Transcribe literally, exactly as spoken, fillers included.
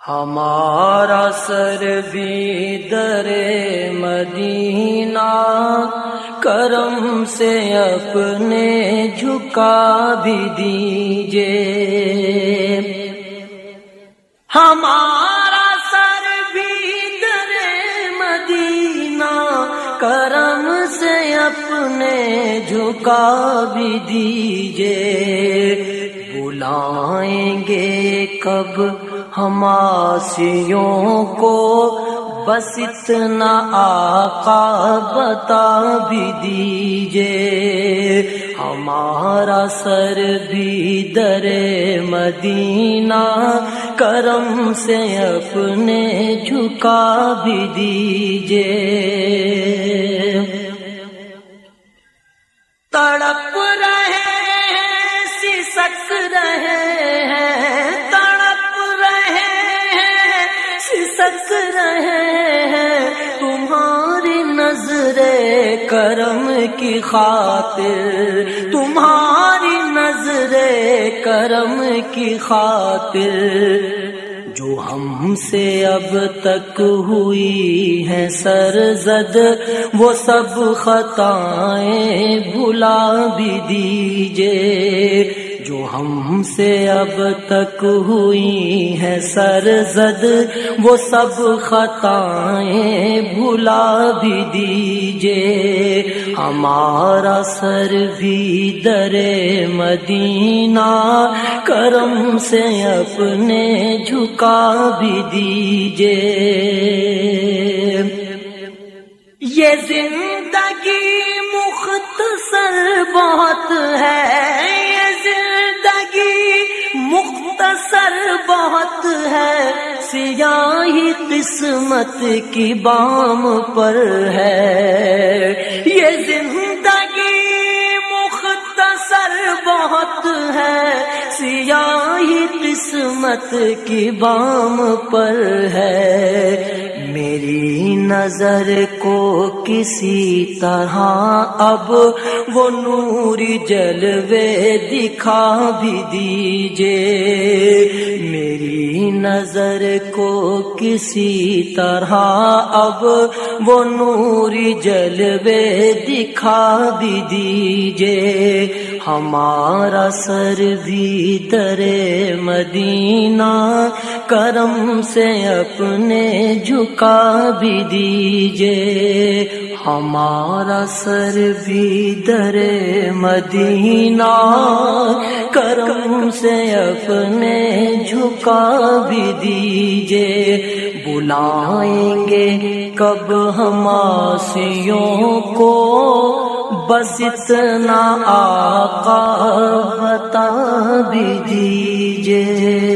ہمارا سر بھی در مدینہ کرم سے اپنے جھکا بھی دیجئے، ہمارا سر بھی در مدینہ کرم سے اپنے جھکا بھی دیجئے، بلائیں گے کب ہم آسیوں کو بس اتنا آقا بتا بھی دیجئے، ہمارا سر بھی در مدینہ کرم سے اپنے جھکا بھی دیجئے، تڑپ رہے ہیں سسک رہے ہیں، تڑپ رہے ہیں سسک رہے ہیں، تمہاری نظر کرم کی خاطر، تمہاری نظر کرم کی خاطر، جو ہم سے اب تک ہوئی ہیں سرزد وہ سب خطائیں بھلا بھی دیجئے، جو ہم سے اب تک ہوئی ہیں سرزد وہ سب خطائیں بھلا بھی دیجئے، ہمارا سر بھی در مدینہ کرم سے اپنے جھکا بھی دیجئے، یہ زندگی مختصر بہت ہے، مختصر بہت ہے، سیاہی قسمت کی بام پر ہے، یہ زندگی مختصر بہت ہے، سیاہی قسمت کی بام پر ہے، میری نظر کو کسی طرح اب وہ نوری جلوے دکھا بھی دیجئے، میری نظر کو کسی طرح اب وہ نوری جلوے دکھا بھی دیجئے، ہمارا سر بھی در مدینہ کرم سے اپنے جھکا بھی دیجئے، ہمارا سر بھی در مدینہ کرم سے اپنے جھکا بھی دیجئے، بلائیں گے کب ہم آسیوں کو بس اتنا آقا بتا بھی دیجئے۔